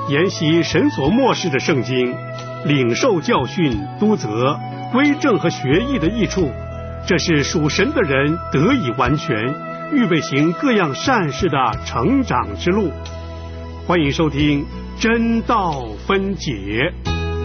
研习神所默示的圣经，领受教训、督责、归正和学艺的益处，这是属神的人得以完全，预备行各样善事的成长之路。欢迎收听真道分解。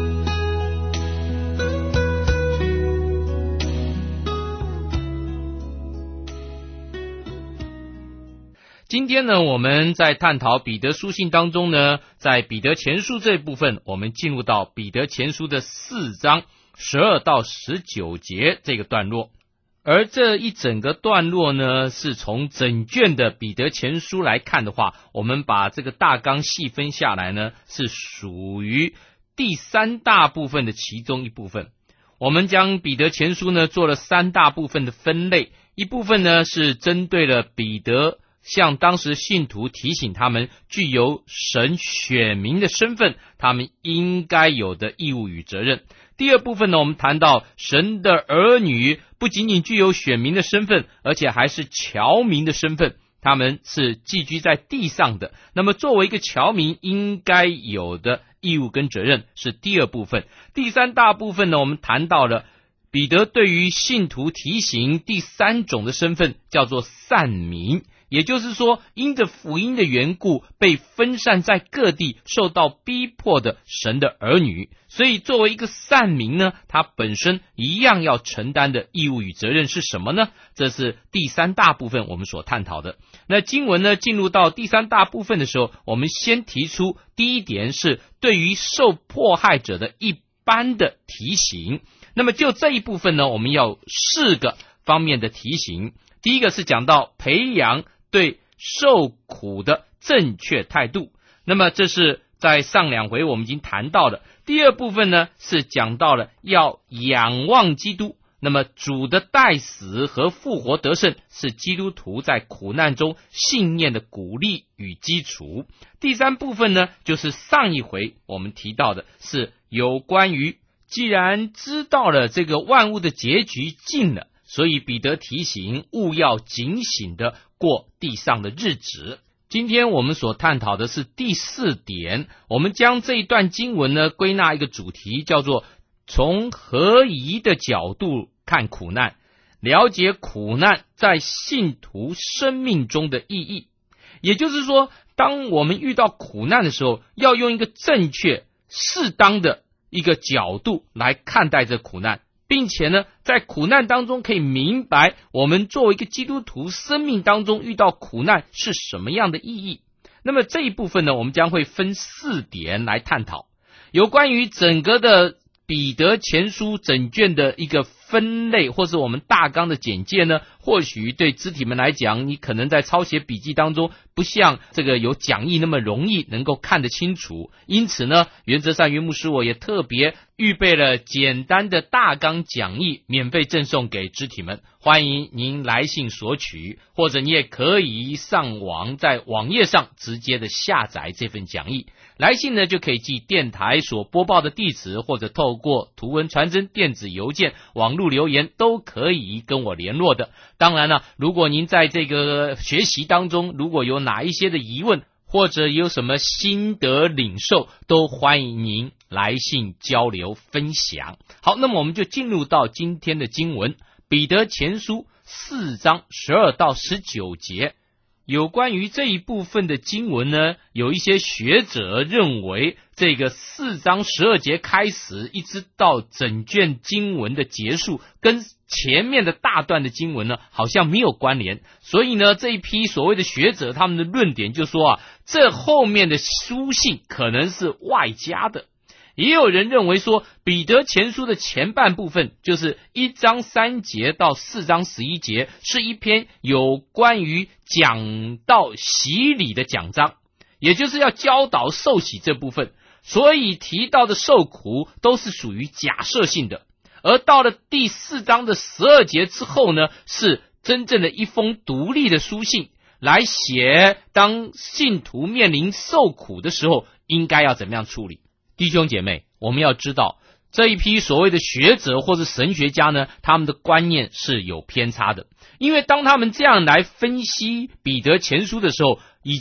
今天呢，我们在探讨彼得书信当中呢，在彼得前书这一部分，我们进入到彼得前书的4章12到19节这个段落。而这一整个段落呢，是从整卷的彼得前书来看的话，我们把这个大纲细分下来呢，是属于第3大部分的其中一部分。我们将彼得前书呢做了3大部分的分类，一部分呢是针对了彼得向当时信徒提醒他们具有神选民的身份，他们应该有的义务与责任。第二部分呢，我们谈到神的儿女不仅仅具有选民的身份，而且还是侨民的身份，他们是寄居在地上的。那么作为一个侨民应该有的义务跟责任是第二部分。第3大部分呢，我们谈到了彼得对于信徒提醒第3种的身份，叫做散民。也就是说，因着福音的缘故被分散在各地，受到逼迫的神的儿女，所以作为一个散民呢，他本身一样要承担的义务与责任是什么呢？这是第3大部分我们所探讨的。那经文呢，进入到第3大部分的时候，我们先提出第一点是对于受迫害者的一般的提醒。那么就这一部分呢，我们要4个方面的提醒。第一个是讲到培养对受苦的正确态度，那么这是在上2回我们已经谈到了。第二部分呢，是讲到了要仰望基督，那么主的代死和复活得胜是基督徒在苦难中信念的鼓励与基础。第3部分呢，就是上一回我们提到的是有关于既然知道了这个万物的结局近了，所以彼得提醒务要警醒的过地上的日子。今天我们所探讨的是第4点，我们将这一段经文呢归纳一个主题，叫做从合宜的角度看苦难，了解苦难在信徒生命中的意义。也就是说，当我们遇到苦难的时候，要用一个正确适当的一个角度来看待这苦难，并且呢，在苦难当中可以明白我们作为一个基督徒生命当中遇到苦难是什么样的意义。那么这一部分呢，我们将会分4点来探讨。有关于整个的彼得前书整卷的一个分类，或是我们大纲的简介呢，或许对肢体们来讲，你可能在抄写笔记当中不像这个有讲义那么容易能够看得清楚。因此呢，原则上袁牧师我也特别预备了简单的大纲讲义，免费赠送给肢体们，欢迎您来信索取，或者你也可以上网，在网页上直接的下载这份讲义。来信呢，就可以寄电台所播报的地址，或者透过图文传真、电子邮件、网络留言都可以跟我联络的。当然了，如果您在这个学习当中，如果有哪一些的疑问，或者有什么心得领受，都欢迎您来信交流分享。好，那么我们就进入到今天的经文，彼得前书4章12到19节。有关于这一部分的经文呢，有一些学者认为这个4章12节开始一直到整卷经文的结束，跟前面的大段的经文呢好像没有关联，所以呢这一批所谓的学者他们的论点就说这后面的书信可能是外加的。也有人认为说，彼得前书的前半部分，就是1章3节到4章11节，是一篇有关于讲道洗礼的讲章，也就是要教导受洗这部分，所以提到的受苦都是属于假设性的。而到了第4章的12节之后呢，是真正的一封独立的书信，来写当信徒面临受苦的时候应该要怎么样处理。弟兄姐妹，我们要知道这一批所谓的学者或是神学家呢，他们的观念是有偏差的。因为当他们这样来分析彼得前书的时候，已经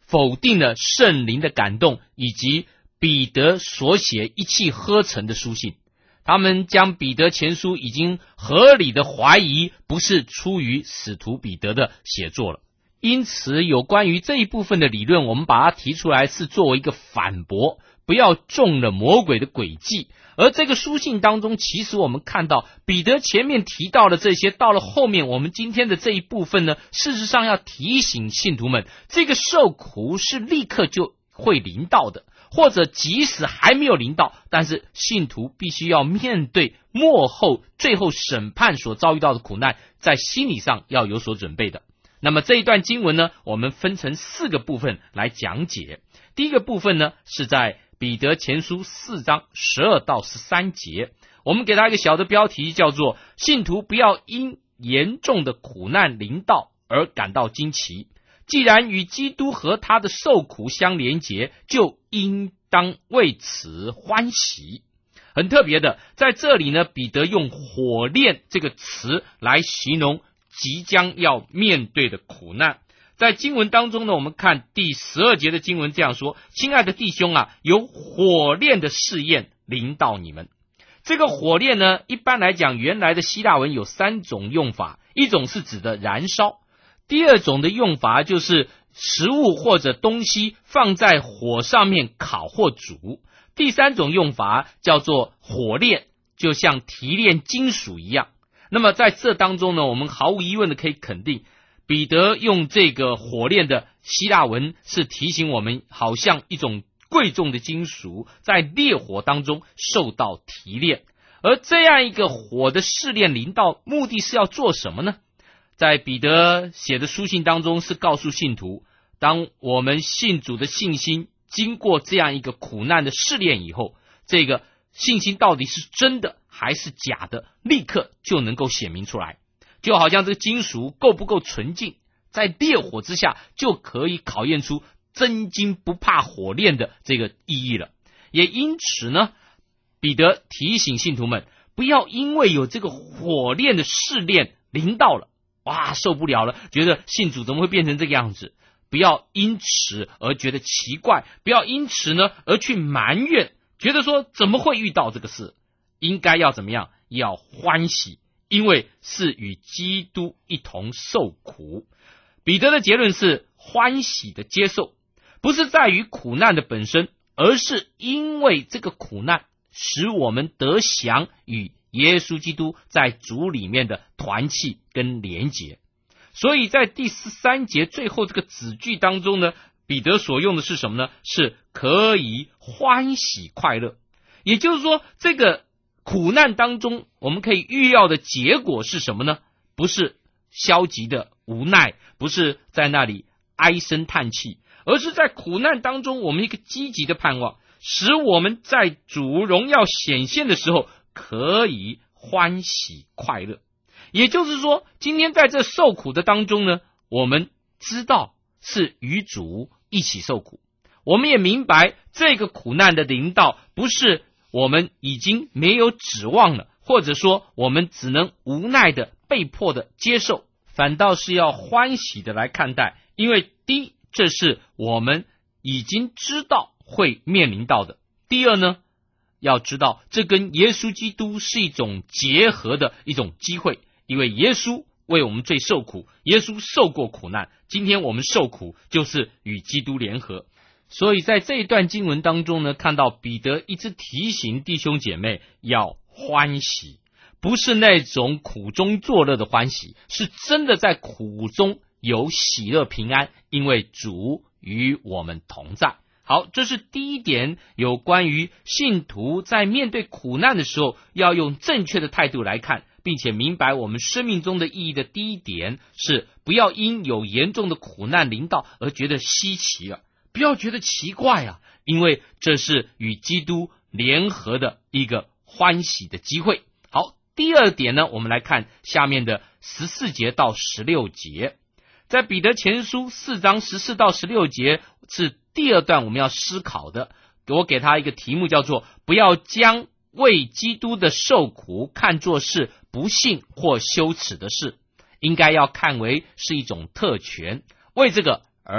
否定了圣灵的感动，以及彼得所写一气呵成的书信。他们将彼得前书已经合理的怀疑不是出于使徒彼得的写作了。因此有关于这一部分的理论，我们把它提出来是作为一个反驳，不要中了魔鬼的诡计。而这个书信当中，其实我们看到彼得前面提到的这些，到了后面我们今天的这一部分呢，事实上要提醒信徒们，这个受苦是立刻就会临到的，或者即使还没有临到，但是信徒必须要面对末后最后审判所遭遇到的苦难，在心理上要有所准备的。那么这一段经文呢，我们分成4个部分来讲解。第一个部分呢，是在彼得前书4章12到13节，我们给他一个小的标题，叫做信徒不要因严重的苦难临到而感到惊奇，既然与基督和他的受苦相连结，就应当为此欢喜。很特别的，在这里呢，彼得用火炼这个词来形容即将要面对的苦难。在经文当中呢，我们看第12节的经文这样说：亲爱的弟兄啊，有火炼的试验临到你们。这个火炼呢，一般来讲原来的希腊文有3种用法，一种是指的燃烧，第二种的用法就是食物或者东西放在火上面烤或煮，第3种用法叫做火炼，就像提炼金属一样。那么在这当中呢，我们毫无疑问的可以肯定，彼得用这个火炼的希腊文是提醒我们，好像一种贵重的金属在烈火当中受到提炼。而这样一个火的试炼临到，目的是要做什么呢？在彼得写的书信当中是告诉信徒，当我们信主的信心经过这样一个苦难的试炼以后，这个信心到底是真的还是假的，立刻就能够显明出来。就好像这个金属够不够纯净，在烈火之下就可以考验出真金不怕火炼的这个意义了。也因此呢，彼得提醒信徒们，不要因为有这个火炼的试炼临到了，哇，受不了了，觉得信主怎么会变成这个样子，不要因此而觉得奇怪，不要因此呢而去埋怨，觉得说怎么会遇到这个事，应该要怎么样，要欢喜，因为是与基督一同受苦。彼得的结论是欢喜的接受，不是在于苦难的本身，而是因为这个苦难使我们得享与耶稣基督在主里面的团契跟连结。所以在第13节最后这个子句当中呢，彼得所用的是什么呢？是可以欢喜快乐。也就是说，这个苦难当中我们可以预料的结果是什么呢？不是消极的无奈，不是在那里唉声叹气，而是在苦难当中我们一个积极的盼望，使我们在主荣耀显现的时候可以欢喜快乐。也就是说，今天在这受苦的当中呢，我们知道是与主一起受苦，我们也明白这个苦难的临到不是我们已经没有指望了，或者说我们只能无奈的被迫的接受，反倒是要欢喜的来看待。因为第一，这是我们已经知道会面临到的；第二呢，要知道这跟耶稣基督是一种结合的一种机会，因为耶稣为我们罪受苦，耶稣受过苦难，今天我们受苦就是与基督联合。所以在这一段经文当中呢，看到彼得一直提醒弟兄姐妹要欢喜，不是那种苦中作乐的欢喜，是真的在苦中有喜乐平安，因为主与我们同在。好，这是第一点，有关于信徒在面对苦难的时候要用正确的态度来看，并且明白我们生命中的意义的第一点是，不要因有严重的苦难临到而觉得稀奇了，不要觉得奇怪啊，因为这是与基督联合的一个欢喜的机会。好，第二点呢，我们来看下面的14节到16节。在彼得前书4章14到16节是第二段我们要思考的，我给他一个题目叫做不要将为基督的受苦看作是不幸或羞耻的事，应该要看为是一种特权，为这个而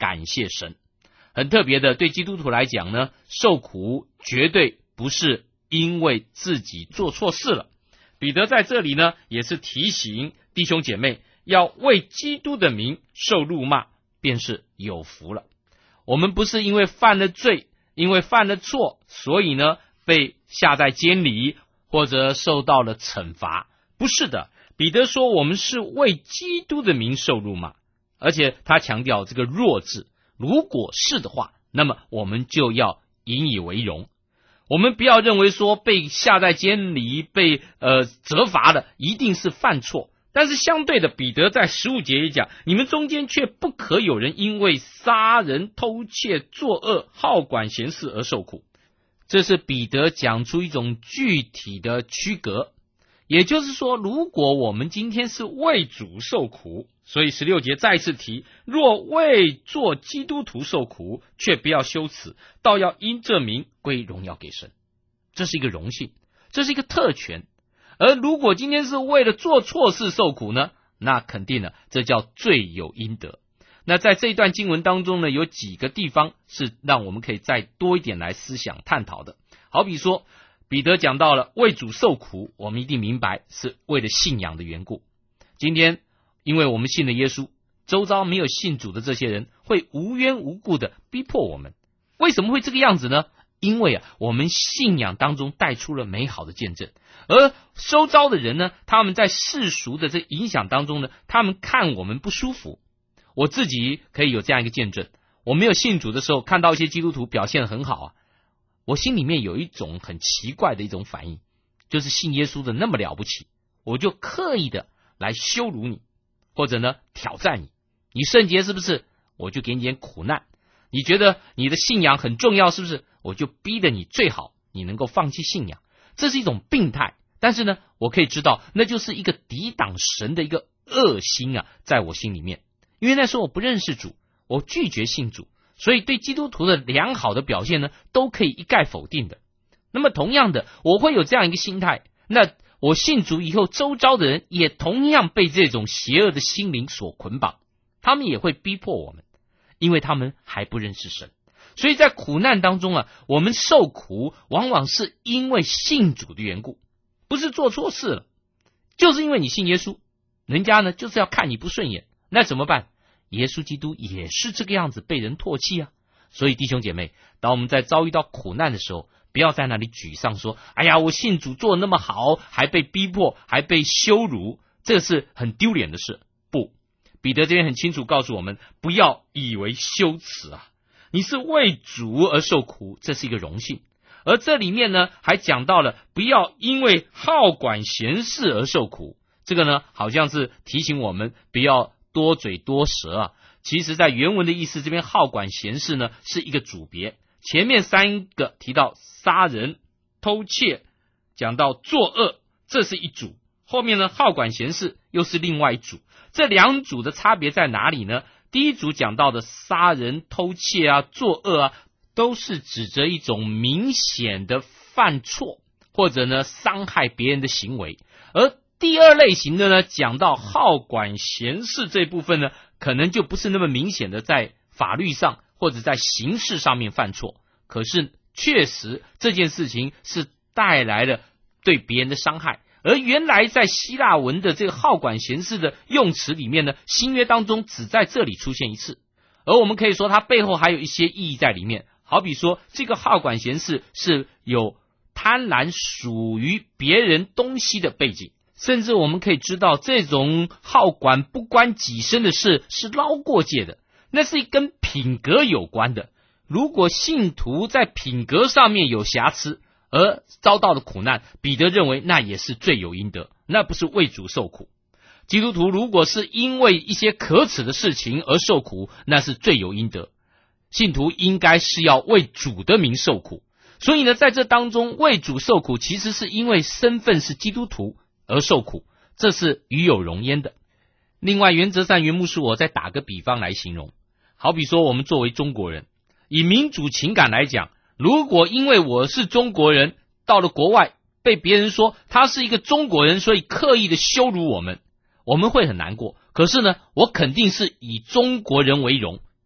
感谢神。很特别的，对基督徒来讲呢，受苦绝对不是因为自己做错事了。彼得在这里呢，也是提醒弟兄姐妹，要为基督的名受辱骂，便是有福了。我们不是因为犯了罪，因为犯了错，所以呢被下在监里，或者受到了惩罚。不是的，彼得说我们是为基督的名受辱骂，而且他强调这个若字，如果是的话，那么我们就要引以为荣。我们不要认为说被下在监里，被责罚的一定是犯错。但是相对的，彼得在15节也讲，你们中间却不可有人因为杀人、偷窃、作恶、好管闲事而受苦。这是彼得讲出一种具体的区隔。也就是说，如果我们今天是为主受苦，所以16节再次提，若为做基督徒受苦，却不要羞耻，倒要因这名归荣耀给神。这是一个荣幸，这是一个特权。而如果今天是为了做错事受苦呢，那肯定了，这叫罪有应得。那在这一段经文当中呢，有几个地方是让我们可以再多一点来思想探讨的。好比说，彼得讲到了为主受苦，我们一定明白是为了信仰的缘故。今天因为我们信了耶稣，周遭没有信主的这些人会无缘无故的逼迫我们。为什么会这个样子呢？因为我们信仰当中带出了美好的见证，而周遭的人呢，他们在世俗的这影响当中呢，他们看我们不舒服。我自己可以有这样一个见证，我没有信主的时候，看到一些基督徒表现得很好啊，我心里面有一种很奇怪的一种反应，就是信耶稣的那么了不起，我就刻意的来羞辱你，或者呢挑战你。你圣洁是不是？我就给你点苦难。你觉得你的信仰很重要是不是？我就逼得你最好你能够放弃信仰。这是一种病态，但是呢，我可以知道那就是一个抵挡神的一个恶心啊，在我心里面。因为那时候我不认识主，我拒绝信主，所以对基督徒的良好的表现呢，都可以一概否定的。那么同样的，我会有这样一个心态，那我信主以后，周遭的人也同样被这种邪恶的心灵所捆绑，他们也会逼迫我们，因为他们还不认识神。所以在苦难当中啊，我们受苦往往是因为信主的缘故，不是做错事了，就是因为你信耶稣，人家呢就是要看你不顺眼，那怎么办？耶稣基督也是这个样子被人唾弃啊。所以弟兄姐妹，当我们在遭遇到苦难的时候，不要在那里沮丧说，哎呀，我信主做那么好，还被逼迫，还被羞辱，这是很丢脸的事。不，彼得这边很清楚告诉我们，不要以为羞耻啊，你是为主而受苦，这是一个荣幸。而这里面呢，还讲到了不要因为好管闲事而受苦，这个呢，好像是提醒我们不要多嘴多舌啊。其实在原文的意思，这边好管闲事呢是一个组别，前面三个提到杀人、偷窃，讲到作恶，这是一组，后面呢好管闲事又是另外一组。这两组的差别在哪里呢？第一组讲到的杀人、偷窃啊、作恶啊，都是指着一种明显的犯错或者呢伤害别人的行为，而第二类型的呢，讲到好管闲事这部分呢，可能就不是那么明显的在法律上或者在刑事上面犯错，可是确实这件事情是带来了对别人的伤害。而原来在希腊文的这个好管闲事的用词里面呢，新约当中只在这里出现一次，而我们可以说它背后还有一些意义在里面。好比说，这个好管闲事是有贪婪属于别人东西的背景，甚至我们可以知道，这种好管不关己身的事是捞过界的，那是跟品格有关的。如果信徒在品格上面有瑕疵而遭到了苦难，彼得认为那也是罪有应得，那不是为主受苦。基督徒如果是因为一些可耻的事情而受苦，那是罪有应得。信徒应该是要为主的名受苦，所以呢，在这当中为主受苦，其实是因为身份是基督徒而受苦，这是与有荣焉的。另外，原则上原牧师我再打个比方来形容，好比说我们作为中国人，以民主情感来讲，如果因为我是中国人，到了国外被别人说他是一个中国人，所以刻意的羞辱我们，我们会很难过。可是呢，我肯定是以中国人为荣。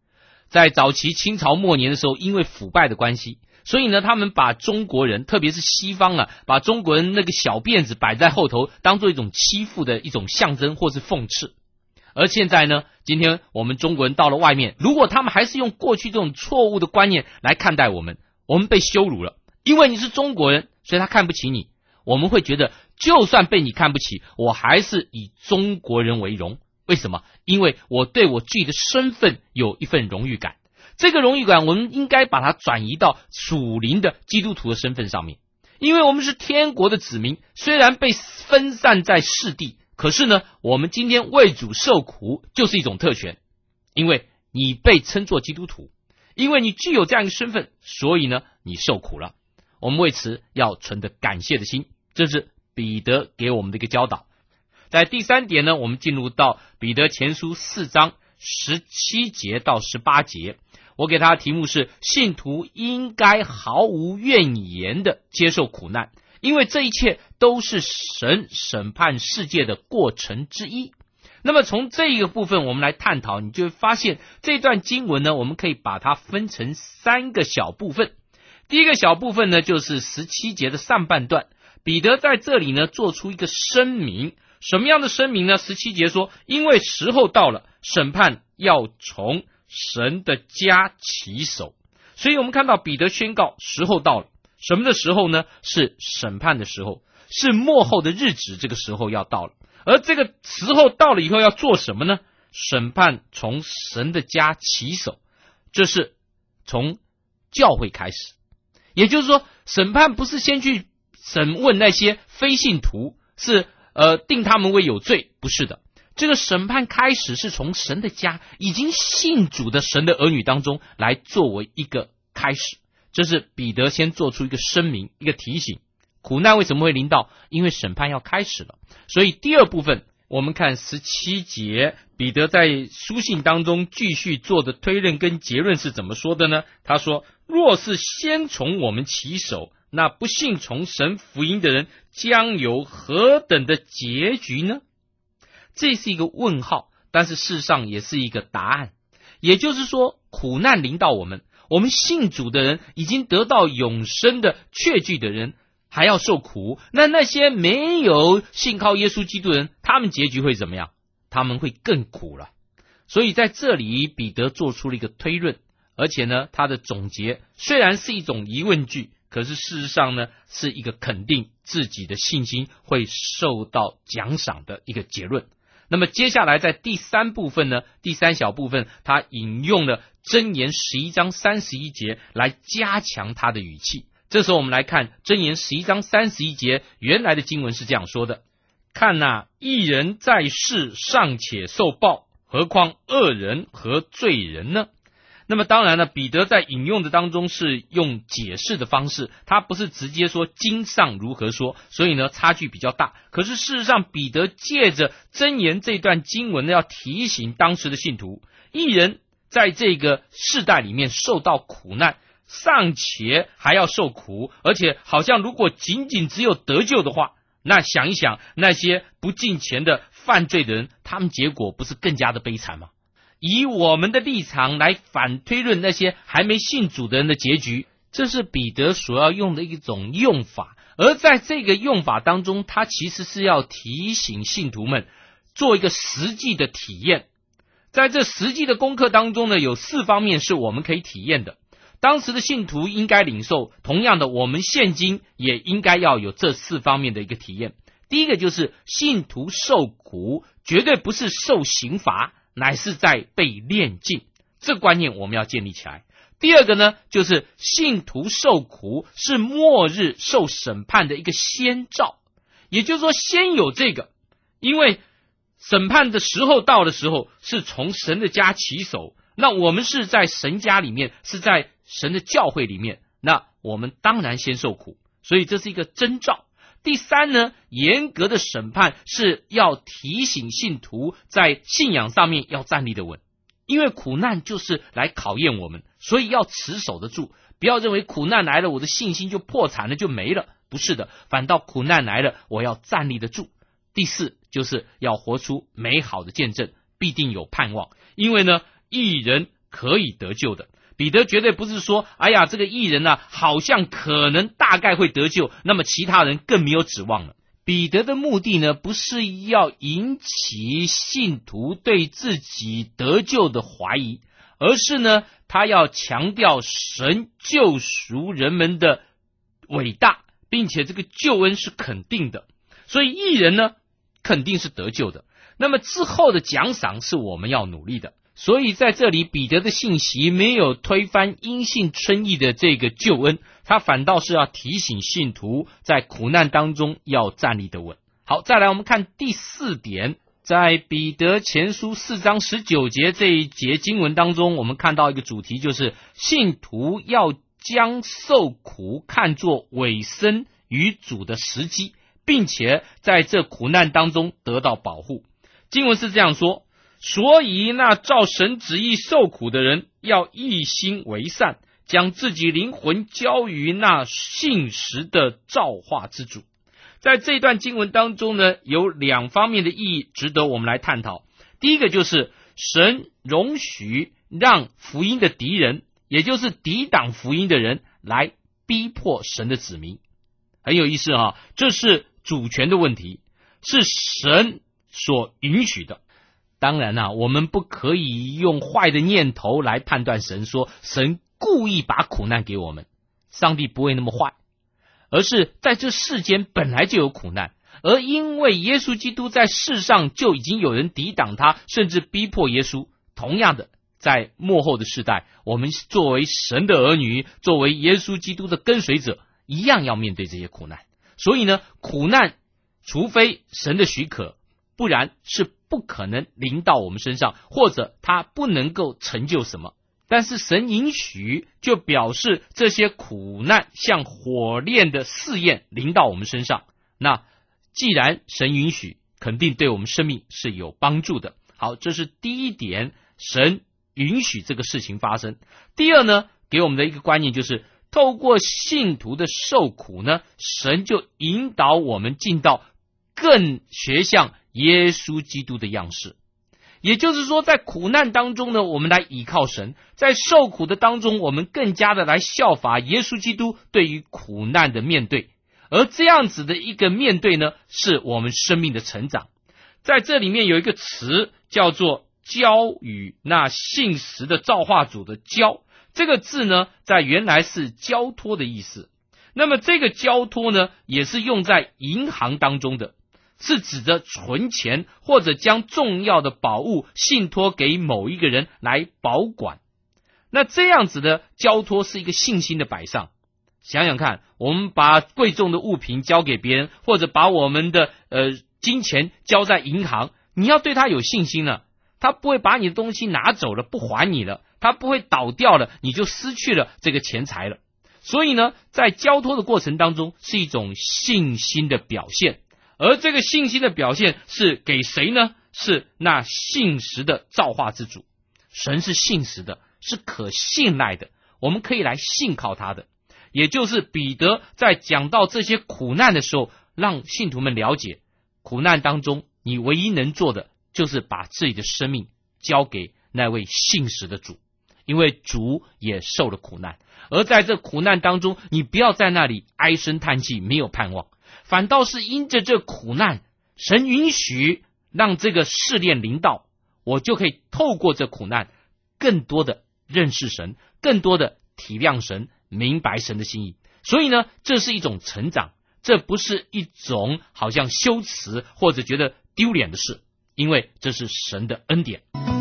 在早期清朝末年的时候，因为腐败的关系，所以呢，他们把中国人，特别是西方啊，把中国人那个小辫子摆在后头，当做一种欺负的一种象征或是讽刺。而现在呢，今天我们中国人到了外面，如果他们还是用过去这种错误的观念来看待我们被羞辱了，因为你是中国人，所以他看不起你。我们会觉得，就算被你看不起，我还是以中国人为荣。为什么？因为我对我自己的身份有一份荣誉感。这个荣誉感，我们应该把它转移到属灵的基督徒的身份上面。因为我们是天国的子民，虽然被分散在世地，可是呢，我们今天为主受苦就是一种特权。因为你被称作基督徒，因为你具有这样一个身份，所以呢，你受苦了。我们为此要存着感谢的心，这是彼得给我们的一个教导。在第3点呢，我们进入到彼得前书4章17节到18节，我给他的题目是信徒应该毫无怨言的接受苦难，因为这一切都是神审判世界的过程之一。那么从这一个部分我们来探讨，你就会发现这段经文呢，我们可以把它分成3个小部分。第一个小部分呢，就是17节的上半段，彼得在这里呢做出一个声明。什么样的声明呢？17节说，因为时候到了，审判要从神的家起手。所以我们看到彼得宣告时候到了。什么的时候呢？是审判的时候，是末后的日子，这个时候要到了。而这个时候到了以后要做什么呢？审判从神的家起手，这是从教会开始。也就是说，审判不是先去审问那些非信徒，是定他们为有罪，不是的。这个审判开始是从神的家已经信主的神的儿女当中来作为一个开始。这是彼得先做出一个声明，一个提醒。苦难为什么会临到？因为审判要开始了。所以第二部分我们看17节，彼得在书信当中继续做的推论跟结论是怎么说的呢？他说，若是先从我们起手，那不信从神福音的人将有何等的结局呢？这是一个问号，但是事实上也是一个答案。也就是说，苦难临到我们信主的人，已经得到永生的确据的人还要受苦，那些没有信靠耶稣基督的人，他们结局会怎么样？他们会更苦了。所以在这里彼得做出了一个推论，而且呢，他的总结虽然是一种疑问句，可是事实上呢，是一个肯定自己的信心会受到奖赏的一个结论。那么接下来在第3部分呢，第3小部分，他引用了箴言11章31节来加强他的语气。这时候我们来看箴言11章31节，原来的经文是这样说的：看哪，义人在世尚且受报，何况恶人和罪人呢？那么当然了，彼得在引用的当中是用解释的方式，他不是直接说经上如何说，所以呢差距比较大。可是事实上，彼得借着箴言这段经文呢，要提醒当时的信徒，义人在这个世代里面受到苦难，尚且还要受苦，而且好像如果仅仅只有得救的话，那想一想，那些不敬虔的犯罪的人，他们结果不是更加的悲惨吗？以我们的立场来反推论那些还没信主的人的结局，这是彼得所要用的一种用法。而在这个用法当中，他其实是要提醒信徒们做一个实际的体验。在这实际的功课当中呢，有4方面是我们可以体验的。当时的信徒应该领受，同样的，我们现今也应该要有这4方面的一个体验。第一个就是信徒受苦绝对不是受刑罚，乃是在被炼净，这个观念我们要建立起来。第二个呢，就是信徒受苦是末日受审判的一个先兆，也就是说先有这个，因为审判的时候到的时候是从神的家起手，那我们是在神家里面，是在神的教会里面，那我们当然先受苦，所以这是一个征兆。第3呢，严格的审判是要提醒信徒在信仰上面要站立得稳，因为苦难就是来考验我们，所以要持守得住，不要认为苦难来了我的信心就破产了就没了，不是的，反倒苦难来了我要站立得住。第4就是要活出美好的见证，必定有盼望，因为呢，义人可以得救的。彼得绝对不是说，哎呀，这个义人啊，好像可能大概会得救，那么其他人更没有指望了。彼得的目的呢，不是要引起信徒对自己得救的怀疑，而是呢，他要强调神救赎人们的伟大，并且这个救恩是肯定的，所以义人呢，肯定是得救的。那么之后的奖赏是我们要努力的。所以在这里，彼得的信息没有推翻因信称义的这个救恩，他反倒是要提醒信徒在苦难当中要站立得稳。好，再来我们看第4点，在彼得前书4章19节这一节经文当中，我们看到一个主题，就是信徒要将受苦看作委身于主的时机，并且在这苦难当中得到保护。经文是这样说，所以那照神旨意受苦的人，要一心为善，将自己灵魂交于那信实的造化之主。在这段经文当中呢，有2方面的意义值得我们来探讨。第一个就是神容许让福音的敌人，也就是抵挡福音的人来逼迫神的子民。很有意思啊，这是主权的问题，是神所允许的。当然啊，我们不可以用坏的念头来判断神，说神故意把苦难给我们。上帝不会那么坏，而是在这世间本来就有苦难，而因为耶稣基督在世上就已经有人抵挡他，甚至逼迫耶稣。同样的，在末后的世代，我们作为神的儿女，作为耶稣基督的跟随者，一样要面对这些苦难。所以呢，苦难除非神的许可，不然是不可能临到我们身上，或者他不能够成就什么。但是神允许，就表示这些苦难像火炼的试验临到我们身上。那既然神允许，肯定对我们生命是有帮助的。好，这是第一点，神允许这个事情发生。第二呢，给我们的一个观念就是，透过信徒的受苦呢，神就引导我们进到更学像耶稣基督的样式。也就是说，在苦难当中呢，我们来倚靠神；在受苦的当中，我们更加的来效法耶稣基督对于苦难的面对。而这样子的一个面对呢，是我们生命的成长。在这里面有一个词叫做交与那信实的造化主的交，这个字呢，在原来是交托的意思。那么这个交托呢，也是用在银行当中的，是指着存钱或者将重要的宝物信托给某一个人来保管。那这样子的交托是一个信心的摆上。想想看，我们把贵重的物品交给别人，或者把我们的金钱交在银行，你要对他有信心了，他不会把你的东西拿走了不还你了，他不会倒掉了你就失去了这个钱财了。所以呢，在交托的过程当中是一种信心的表现，而这个信心的表现是给谁呢？是那信实的造化之主。神是信实的，是可信赖的，我们可以来信靠他的。也就是彼得在讲到这些苦难的时候，让信徒们了解，苦难当中你唯一能做的就是把自己的生命交给那位信实的主，因为主也受了苦难。而在这苦难当中，你不要在那里唉声叹气，没有盼望，反倒是因着这苦难，神允许让这个试炼临到，我就可以透过这苦难更多的认识神，更多的体谅神，明白神的心意。所以呢，这是一种成长，这不是一种好像羞耻或者觉得丢脸的事，因为这是神的恩典。